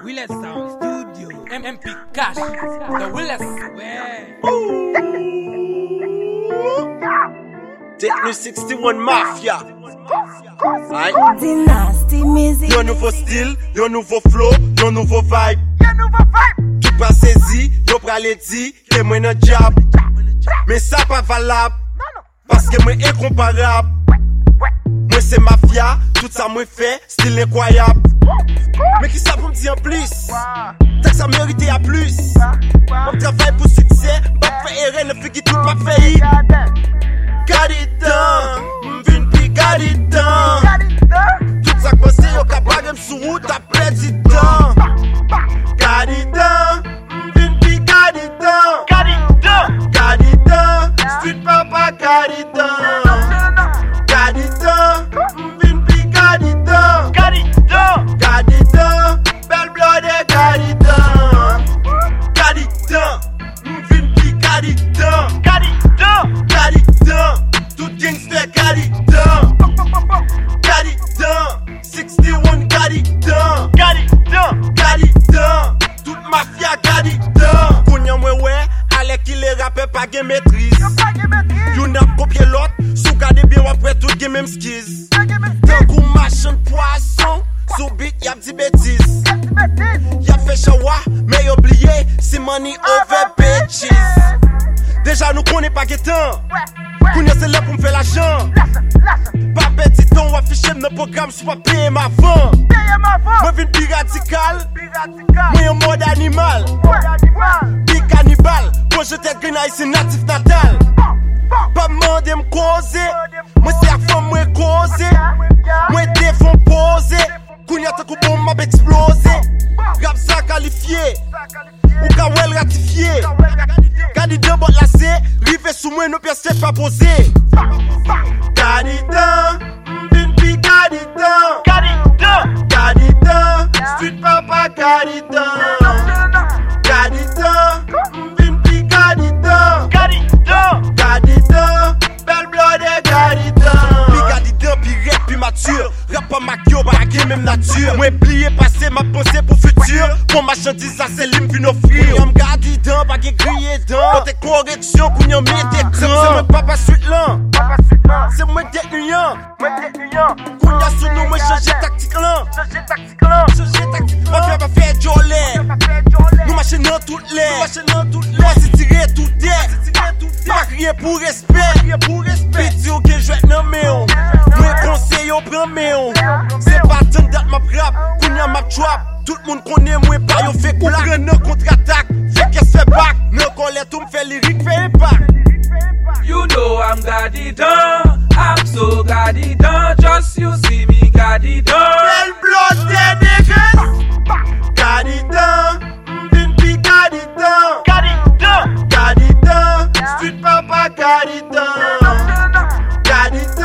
Willis Sound Studio. MP Cash. The Willis. Ouais. Techno 61 Mafia. Right? Dynasty Music. Yon nouveau style, yon nouveau flow, yon nouveau vibe. Tout pas saisi, yon pralé dit que moi nan job. Mais ça pas valable. Parce que moi incomparable. Moi c'est mafia, tout ça moi fait, style incroyable. Mais qui ça pour me dire en plus? T'as que ça mérite à plus. On travaille pour succès, pas faire erreur, ne fait qui tout pas fait. Got it done, m'vin pi got it done. Tout ça commencé au capable de sous route à président. Got it done, m'vin pi got it done. Got it done, street papa got it done. Got it done, m'vin pi got it done. Got it done, belle blood got it done. Got it done, m'vin pi got it done. Got it done, tout gangster got it done. Got it done, 61 got it done. Got it done, toute mafia got it done. Kounya mwen wè, ale ki le rappeur pa gen maîtrise. Yon ap kopye lot, sou gade bien wapre tout gen même skiz. Tan kou machin poisson, sou beat yap di bêtise. Yap fait chawa, mais oublié, si money over bitches. Déjà nous connaît pas guetan. Kounya c'est là pour me faire l'argent. Pas petit temps, ou afficher nos programmes, soit payer ma vent. Moi vin pi radical, moi en mode animal. Pi cannibal, moi je t'ai grenade, c'est natif natal. Pas demander m'causer, moi c'est la femme moi causer. Moi défend poser, Kounya t'as coup bombe m'a explosé. Rap ça qualifié, ou kawel ratifié. Gadi dan bot la se, rive sou mwen nou pièce pas posé. Gadi dan, m'vin pi gadi dan. Gadi dan, street papa gadi dan. Gadi dan, m'vin pi gadi dan. Gadi dan, belle blood gadi dan. Pi gadi dan, pi rap, pi mature. Rap pa makyo, ba gen même nature. Mwen plié passé, ma pensée pour futur. Pour marchandise, ça c'est lim fin offrir. Yam gadi dan, pa gen grillé dan. Côté correction, kounyan mette kran. C'est moi papa suite lan. C'est moi détenu-yan. Kounya sou nou, moi changer tactique lan. On fait pas faire jolé. Nous marcher dans toutes les. Moi c'est tirer tout est. Pas crier pour respect. Petit ou que j'vais nommer on. Moi conseil on prend méon. C'est pas tant date ma rap. Kounya ma trap. Tout le monde connaît moi pas yo fait clap. Ou prend contre-attaque. Fait qu'est-ce fait back. Non colère tout me fait lyrique fait impact. You know I'm got it done. I'm so got it done. Just you see me got it done. Belle blood dead niggas. Got it done. M'vin pi got it done. Got it done. Street papa got it done. Got it done.